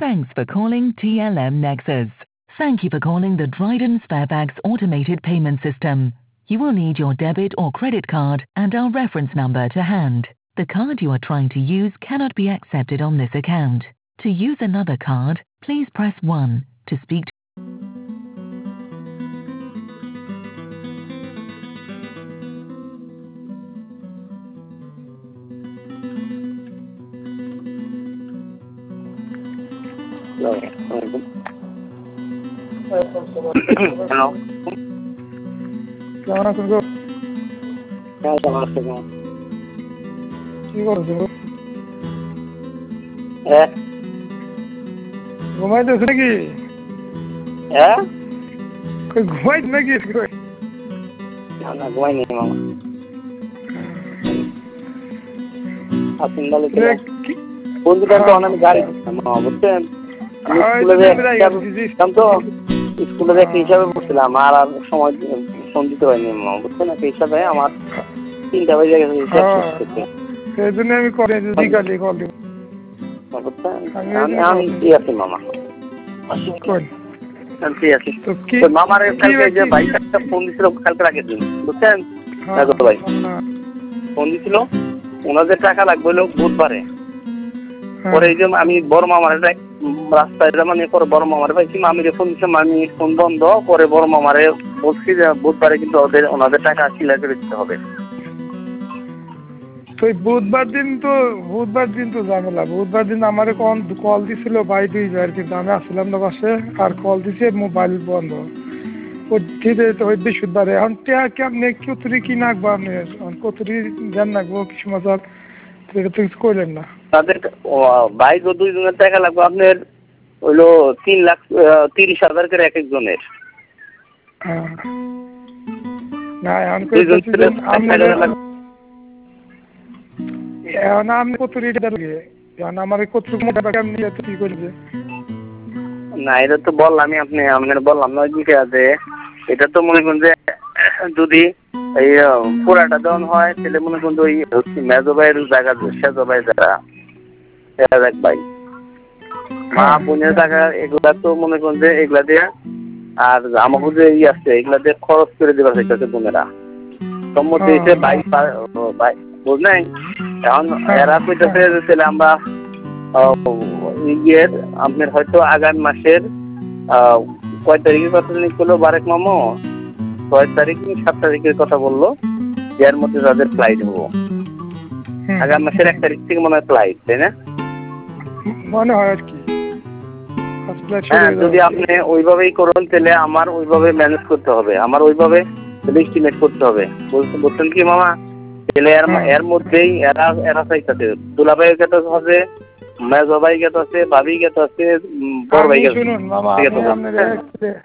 Thanks for calling TLM Nexus. Thank you for calling the Dryden Sparebags automated payment system. You will need your debit or credit card and our reference number to hand. The card you are trying to use cannot be accepted on this account. To use another card, please press 1 to speak to hello. কেমন আছেন গো? হ্যাঁ, ভালো আছি গো। কি করছো গো? হ্যাঁ? ঘুমাইতেছো নাকি? হ্যাঁ? কই ঘুমাইছ নাকি? না, ঘুমাইনি মামা। আসুন ভালো ছিল। বন্ধুটা তো অনেক গাড়ি দিচ্ছিলাম মামা, বুঝছেন? আমি স্কুলে একটা হিসাবে পড়ছিলাম আর সময় ফোন দিতে পারিনি মামা, বুঝছেন? একটা হিসাবে আমার 3টা বাজে গেছে হিসাব শেষ করতে। সেই জন্য আমি কল দিব। আমি ফ্রি আছি মামা। ফ্রি আছি। মামার কালকে যে ভাইটা ফোন দিছিল কালকে আগের দিন, বুঝছেন? ভাই ফোন দিছিল, ওনাদের টাকা লাগবে হলো বুধবারে। পরে এই যে আমি বড় মামার রাস্তায় মানে পরে বড় মামারে পাইছি, আমি ফোন দিচ্ছিলাম, আমি ফোন বন্ধ করে বড় মামারে বলছি যে বুধবারে কিন্তু ওনাদের টাকা ক্লিয়ার করে দিতে হবে। বুধবার দিন তো ঝামেলা। বুধবার দিন আমার কল দিছিল ভাই 2000, কিন্তু আমি আসলাম না পাশে, আর কল দিছে মোবাইল বন্ধ। বৃহস্পতিবারে এখন কেমনে কতরি কি নাকবো আপনি, কতরি ধ্যান নাকবো কিছু মজা এটা তো কিছু করলেন না। তাদের ভাই 2 জনের টাকা লাগবে আপনার হইলো 3,30,000 করে এক একজনের। না এখন আপনি কত রেট লাগে আমার কত কি করবে না, এটা তো বললামই আপনার বললাম না দিকে আছে। এটা তো মনে করুন যে যদি এই পুরাটা দেওয়ান হয় তাহলে মনে করুন ওই মেজো ভাইয়ের জায়গা সেজো ভাই যারা এক ভাই মা বোনের টাকা এগুলা তো মনে করুন যে এগুলা দিয়ে আর আমাকে যে আছে এগুলা দিয়ে খরচ করে দেওয়া হয়েছে বোনেরা সম্মতি হয়েছে ভাই বুঝলেন। এখন এরা কইতেছে তাহলে আমরা ইয়ের আপনার হয়তো আগামী মাসের কয় তারিখের কথা করলো বারেক মামো, 6 তারিখ 7 তারিখের কথা বললো, এর মধ্যে তাদের ফ্লাইট হবো। আগামী মাসের 1 তারিখ থেকে মনে হয় ফ্লাইট, তাই না? মনে হয় আর কি। হ্যাঁ, যদি আপনি ওইভাবেই করুন তাহলে আমার ওইভাবে ম্যানেজ করতে হবে, আমার ওইভাবে এস্টিমেট করতে হবে। বলছেন কি মামা? তাহলে এর মধ্যেই এরা চাইতেছে দুলাভাইয়ের কাছে আছে, মেজো ভাই গেছে আছে, ভাবি গেছে আছে, বড় ভাই গেছে। শুনুন মামা,